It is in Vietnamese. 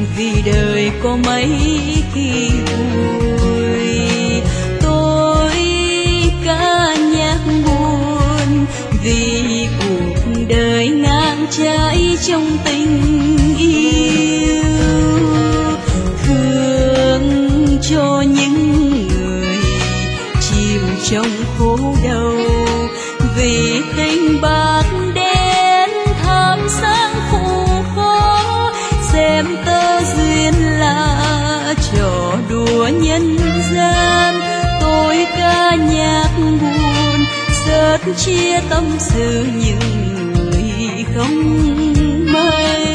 vì đời có mấy khi vui. Tôi ca nhạc buồn vì cuộc đời ngang trái trong tình yêu, thương cho những người chìm trong khổ đau, vì tình bạc đến thảm sáng khổ khó, xem tơ duyên là trò đùa nhân gian. Tôi ca nhạc buồn rất chia tâm sự những người không may.